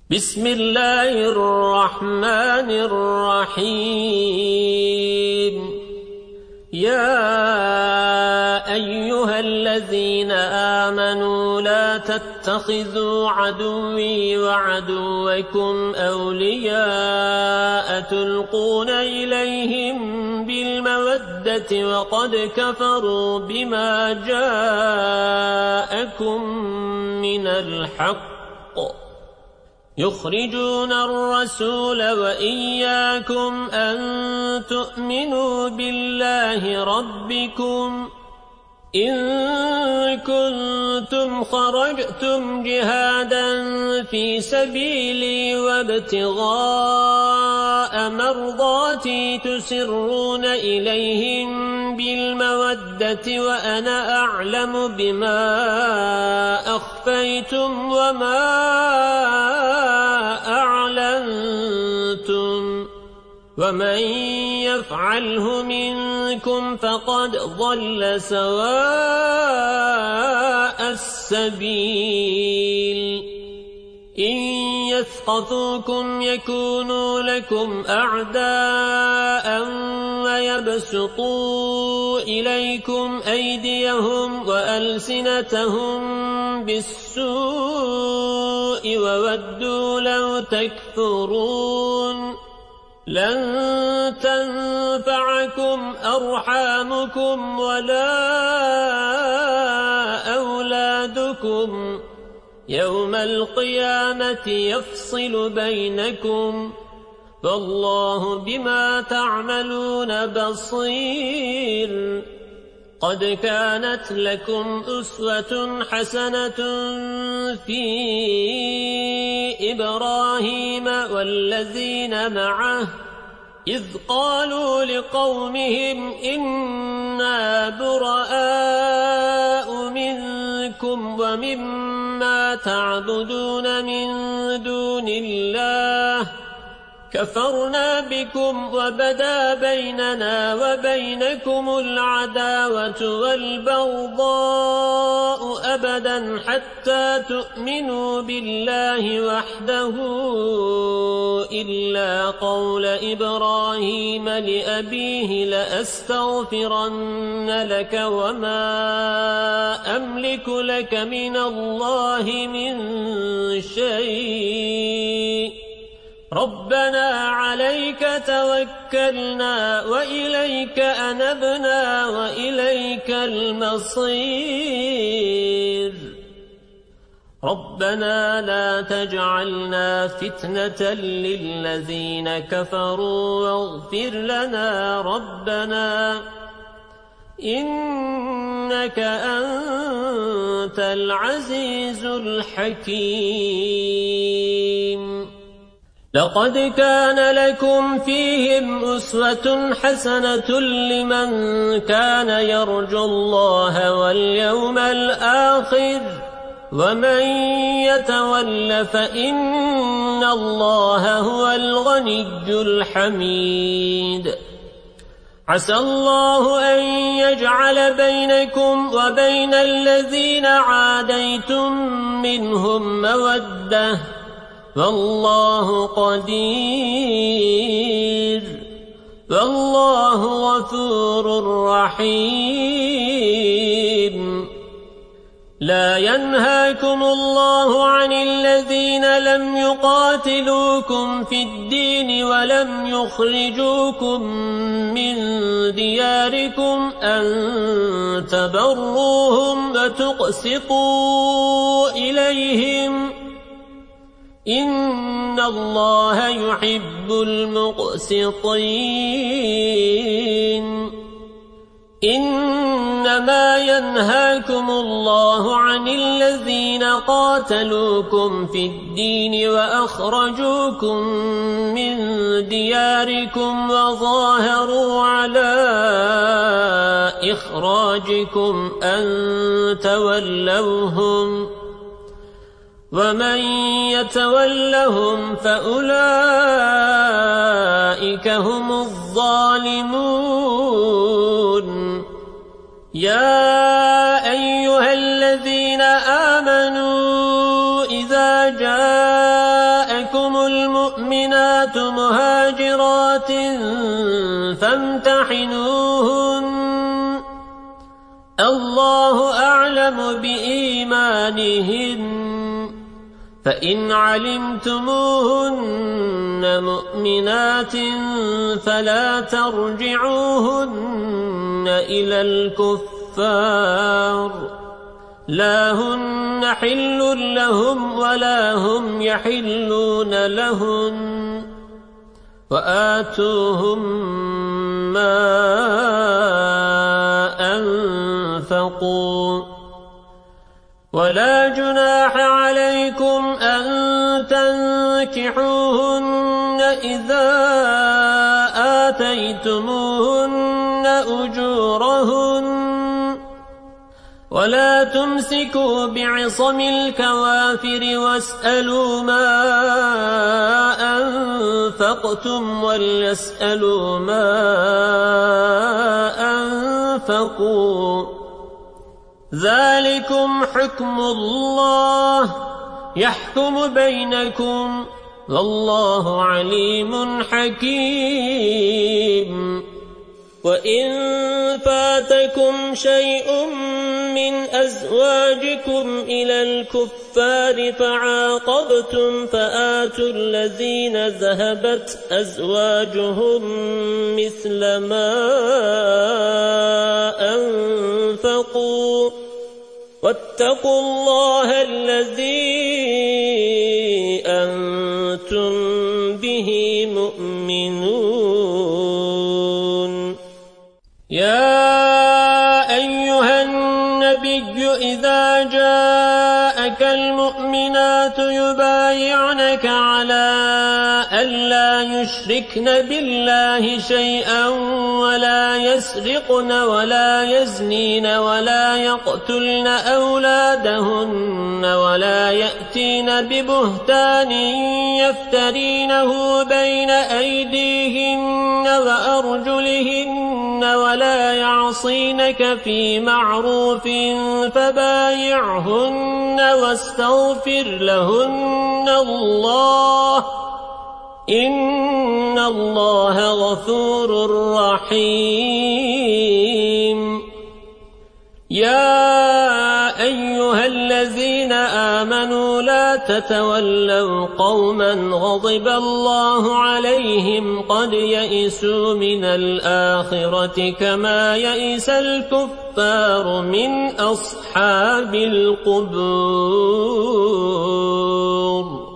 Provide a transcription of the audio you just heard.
بسم الله الرحمن الرحيم يا أيها الذين آمنوا لا تتخذوا عدوي وعدوكم أولياء تلقون إليهم بالمودة وقد كفروا بما جاءكم من الحق يخرجون الرسول وإياكم أن تؤمنوا بالله ربكم إن كنتم خرجتم جهادا في سبيلي وابتغاء مرضاتي تسرون إليهم بالمودة وأنا أعلم بما أخفيتم وما أعلنتم ومن يفعله منكم فقد ضل سواء السبيل إن يثقفوكم يكونوا لكم أعداء ويبسطوا إليكم أيديهم وألسنتهم بالسوء وودوا لو تكفرون لن تنفعكم أرحامكم ولا أولادكم يوم القيامة يفصل بينكم فالله بما تعملون بصير قد كانت لكم أسوة حسنة في إبراهيم والذين معه إذ قالوا لقومهم إنا براء منكم ومما تعبدون من دون الله كفرنا بكم وبدا بيننا وبينكم العداوة والبغضاء أبدا حتى تؤمنوا بالله وحده إلا قول إبراهيم لأبيه لأستغفرن لك وما أملك لك من الله من شيء ربنا عليك توكلنا وإليك أنبنا وإليك المصير ربنا لا تجعلنا فتنة للذين كفروا واغفر لنا ربنا إنك أنت العزيز الحكيم لقد كان لكم فيهم أسوة حسنة لمن كان يرجو الله واليوم الآخر ومن يتول فإن الله هو الغني الحميد عسى الله أن يجعل بينكم وبين الذين عاديتم منهم مودة والله قدير والله غفور رحيم لا ينهاكم الله عن الذين لم يقاتلوكم في الدين ولم يخرجوكم من دياركم أن تبروهم وتقسطوا إليهم إن الله يحب المقسطين إنما ينهاكم الله عن الذين قاتلوكم في الدين وأخرجوكم من دياركم وظاهروا على إخراجكم أن تولوهم ومن يتولهم فأولئك هم الظالمون يا أيها الذين آمنوا إذا جاءكم جاءتكم المؤمنات مهاجرات فامتحنوهن الله أعلم بإيمانهن فإن علمتموهن مؤمنات فلا ترجعوهن إلى الكفار لا هن حل لهم ولا هم يحلون لهن وآتوهم ما أنفقوا ولا جناح عليكم أن تنكحوهن إذا آتيتموهن أجورهن ولا تمسكوا بعصم الكوافر واسألوا ما أنفقتم وليسألوا ما أنفقوا ذلكم حكم الله يحكم بينكم والله عليم حكيم وإن فاتكم شيء من أزواجكم إلى الكفار فعاقبتم فآتوا الذين ذهبت أزواجهم مثل ما أنفقوا واتقوا الله الذي أنتم به مؤمنون يا أيها النبي إذا جاءك المؤمنات يبايعنك على ألا يشركن بالله شيئا ولا يسرقن ولا يزنين ولا يقتلن أولادهن ولا يأتين ببهتان يفترينه بين أيديهن وأرجلهن ولا يعصينك في معروف فبايعهن واستغفر لهن الله إن الله غفور رحيم يا أيها الذين آمنوا لا تتولوا قوما غضب الله عليهم قد يئسوا من الآخرة كما يئس الكفار من أصحاب القبور